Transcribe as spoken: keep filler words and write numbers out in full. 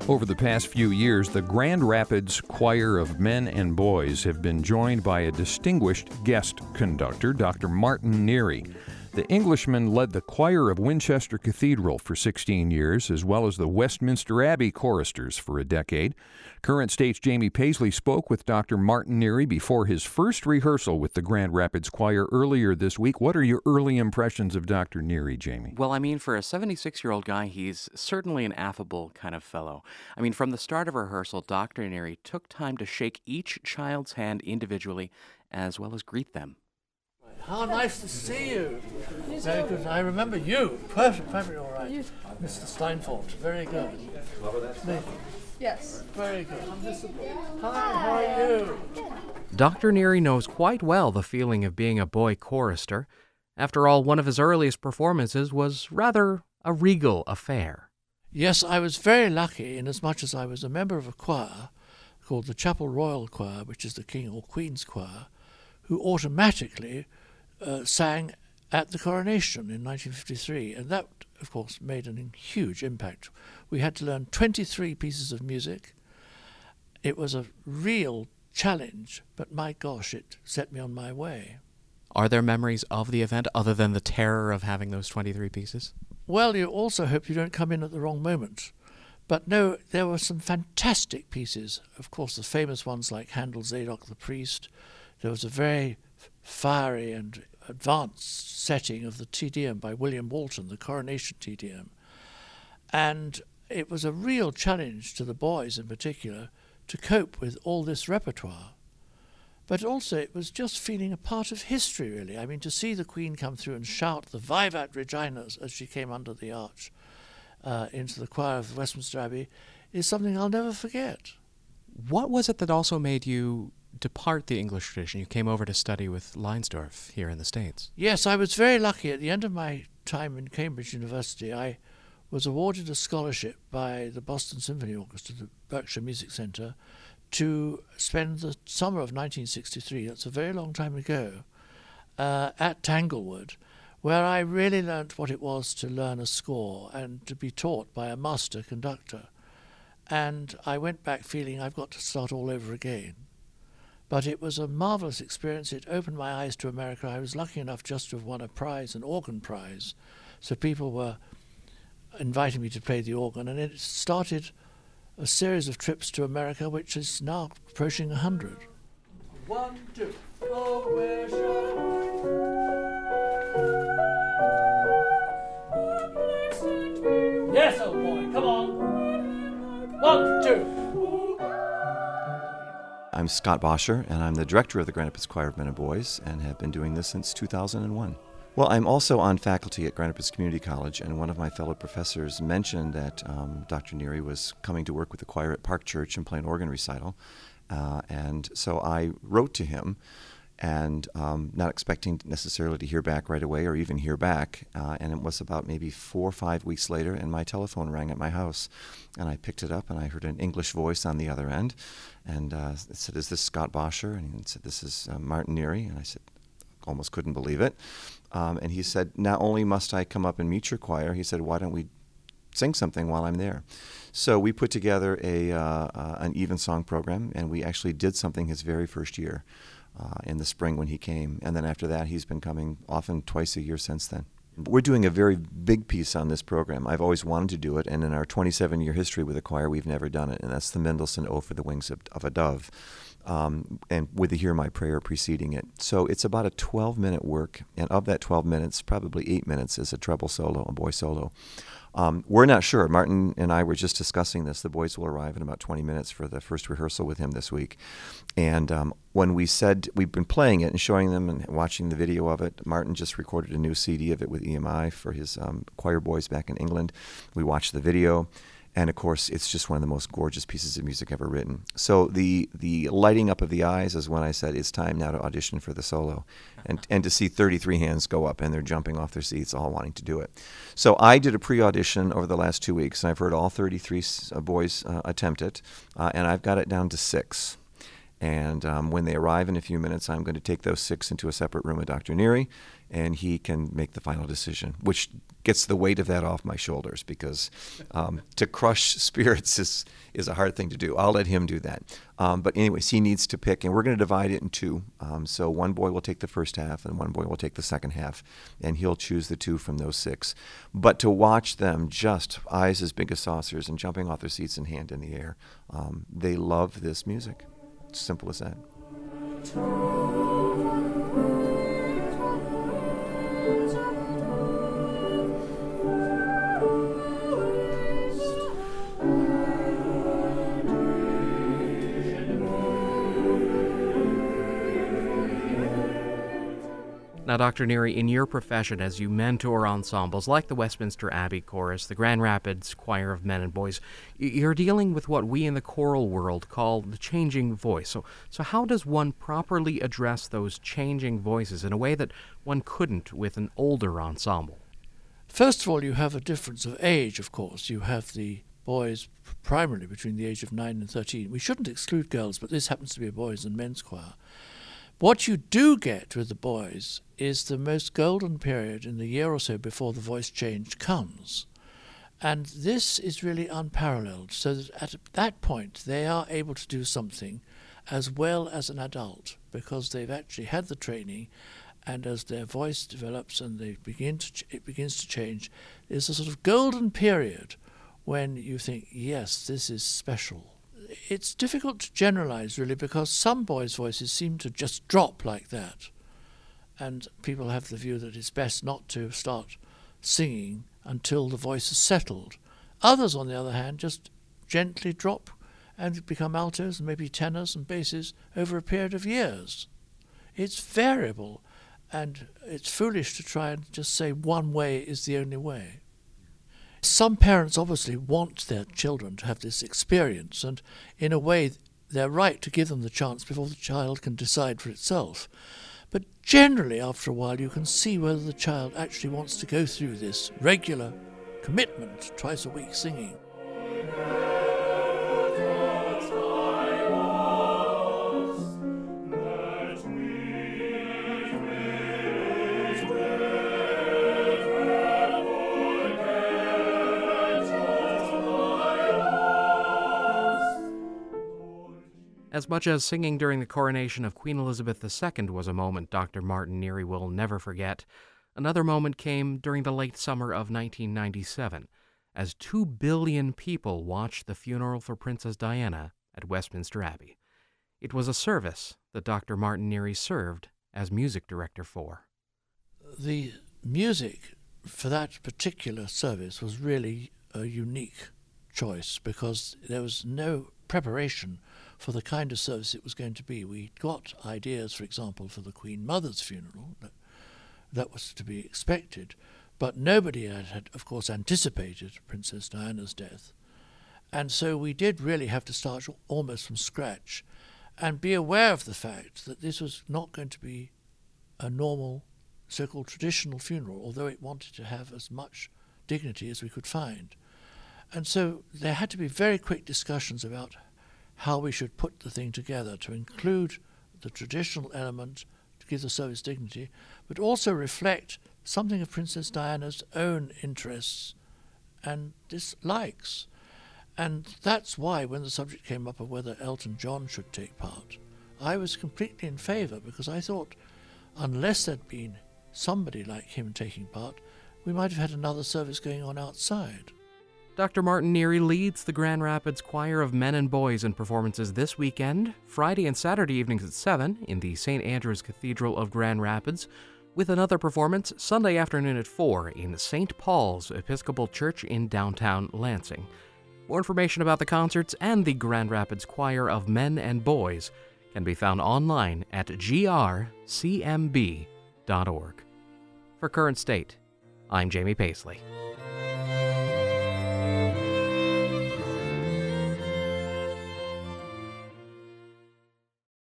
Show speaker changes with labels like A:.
A: Over the past few years, the Grand Rapids Choir of Men and Boys have been joined by a distinguished guest conductor, Doctor Martin Neary. The Englishman led the choir of Winchester Cathedral for sixteen years, as well as the Westminster Abbey choristers for a decade. Current State's Jamie Paisley spoke with Doctor Martin Neary before his first rehearsal with the Grand Rapids Choir earlier this week. What are your early impressions of Doctor Neary, Jamie?
B: Well, I mean, for a seventy-six-year-old guy, he's certainly an affable kind of fellow. I mean, from the start of rehearsal, Doctor Neary took time to shake each child's hand individually, as well as greet them.
C: How nice to see you. Very good. I remember you. Perfect, perfectly all right. Mister Steinfort, very good. Nathan.
D: Yes.
C: Very good. Hi, how are you?
B: Doctor Neary knows quite well the feeling of being a boy chorister. After all, one of his earliest performances was rather a regal affair.
C: Yes, I was very lucky inasmuch as I was a member of a choir called the Chapel Royal Choir, which is the King or Queen's Choir, who automatically Uh, sang at the coronation in nineteen fifty-three, and that, of course, made a huge impact. We had to learn twenty-three pieces of music. It was a real challenge, but my gosh, it set me on my way.
B: Are there memories of the event other than the terror of having those twenty-three pieces?
C: Well, you also hope you don't come in at the wrong moment. But no, there were some fantastic pieces. Of course, the famous ones like Handel's Zadok the Priest. There was a very fiery and advanced setting of the Te Deum by William Walton, the Coronation Te Deum. And it was a real challenge to the boys in particular to cope with all this repertoire. But also it was just feeling a part of history, really. I mean, to see the Queen come through and shout the Vivat Regina as she came under the arch uh, into the choir of Westminster Abbey is something I'll never forget.
B: What was it that also made you depart the English tradition? You came over to study with Leinsdorf here in the States.
C: Yes, I was very lucky. At the end of my time in Cambridge University, I was awarded a scholarship by the Boston Symphony Orchestra, the Berkshire Music Center, to spend the summer of nineteen sixty-three, that's a very long time ago, uh, at Tanglewood, where I really learnt what it was to learn a score and to be taught by a master conductor. And I went back feeling I've got to start all over again. But it was a marvelous experience. It opened my eyes to America. I was lucky enough just to have won a prize, an organ prize. So people were inviting me to play the organ, and it started a series of trips to America, which is now approaching a hundred. One, two. Oh, where shall... Yes, old boy, come on. One, two.
E: I'm Scott Bosher, and I'm the director of the Grand Rapids Choir of Men and Boys, and have been doing this since two thousand one. Well, I'm also on faculty at Grand Rapids Community College, and one of my fellow professors mentioned that um, Doctor Neary was coming to work with the choir at Park Church and play an organ recital. Uh, and so I wrote to him, and um, not expecting necessarily to hear back right away or even hear back. Uh, and it was about maybe four or five weeks later, and my telephone rang at my house. And I picked it up, and I heard an English voice on the other end. And uh, it said, "Is this Scott Bosher?" And he said, "This is uh, Martin Neary." And I said, almost couldn't believe it. Um, and he said, "Not only must I come up and meet your choir," he said, "why don't we sing something while I'm there?" So we put together a uh, uh, an evensong program, and we actually did something his very first year. Uh, in the spring when he came. And then after that, he's been coming often twice a year since then. We're doing a very big piece on this program. I've always wanted to do it, and in our twenty-seven year history with the choir, we've never done it, and that's the Mendelssohn O for the Wings of, of a Dove, um, and with the Hear My Prayer preceding it. So it's about a twelve minute work, and of that twelve minutes, probably eight minutes is a treble solo, a boy solo. Um, we're not sure. Martin and I were just discussing this. The boys will arrive in about twenty minutes for the first rehearsal with him this week. And um, when we said we've been playing it and showing them and watching the video of it, Martin just recorded a new C D of it with E M I for his um, choir boys back in England. We watched the video. And, of course, it's just one of the most gorgeous pieces of music ever written. So the the lighting up of the eyes is when I said it's time now to audition for the solo. And and to see thirty-three hands go up, and they're jumping off their seats, all wanting to do it. So I did a pre-audition over the last two weeks, and I've heard all thirty-three boys uh, attempt it, uh, and I've got it down to six. And um, when they arrive in a few minutes, I'm going to take those six into a separate room with Doctor Neary, and he can make the final decision, which gets the weight of that off my shoulders, because um, to crush spirits is, is a hard thing to do. I'll let him do that. Um, but anyways, he needs to pick, and we're going to divide it in two. Um, so one boy will take the first half, and one boy will take the second half, and he'll choose the two from those six. But to watch them just eyes as big as saucers and jumping off their seats and hand in the air, um, they love this music. Simple as that.
B: Now, Doctor Neary, in your profession, as you mentor ensembles like the Westminster Abbey Chorus, the Grand Rapids Choir of Men and Boys, you're dealing with what we in the choral world call the changing voice. So, so how does one properly address those changing voices in a way that one couldn't with an older ensemble?
C: First of all, you have a difference of age, of course. You have the boys primarily between the age of nine and thirteen. We shouldn't exclude girls, but this happens to be a boys' and men's choir. What you do get with the boys is the most golden period in the year or so before the voice change comes. And this is really unparalleled, so that at that point they are able to do something as well as an adult, because they've actually had the training, and as their voice develops and they begin to ch- it begins to change, there's a sort of golden period when you think, yes, this is special. It's difficult to generalize, really, because some boys' voices seem to just drop like that. And people have the view that it's best not to start singing until the voice is settled. Others, on the other hand, just gently drop and become altos and maybe tenors and basses over a period of years. It's variable, and it's foolish to try and just say one way is the only way. Some parents obviously want their children to have this experience, and in a way they're right to give them the chance before the child can decide for itself. But generally, after a while, you can see whether the child actually wants to go through this regular commitment, twice a week singing.
B: As much as singing during the coronation of Queen Elizabeth the Second was a moment Doctor Martin Neary will never forget, another moment came during the late summer of nineteen ninety-seven, as two billion people watched the funeral for Princess Diana at Westminster Abbey. It was a service that Doctor Martin Neary served as music director for.
C: The music for that particular service was really a unique choice, because there was no preparation for the kind of service it was going to be. We got ideas, for example, for the Queen Mother's funeral. That, that was to be expected, but nobody had, had, of course, anticipated Princess Diana's death. And so we did really have to start almost from scratch and be aware of the fact that this was not going to be a normal, so-called traditional funeral, although it wanted to have as much dignity as we could find. And so there had to be very quick discussions about how we should put the thing together to include the traditional element to give the service dignity, but also reflect something of Princess Diana's own interests and dislikes. And that's why when the subject came up of whether Elton John should take part, I was completely in favour, because I thought unless there'd been somebody like him taking part, we might have had another service going on outside.
B: Doctor Martin Neary leads the Grand Rapids Choir of Men and Boys in performances this weekend, Friday and Saturday evenings at seven in the Saint Andrew's Cathedral of Grand Rapids, with another performance Sunday afternoon at four in Saint Paul's Episcopal Church in downtown Lansing. More information about the concerts and the Grand Rapids Choir of Men and Boys can be found online at G R C M B dot org. For Current State, I'm Jamie Paisley.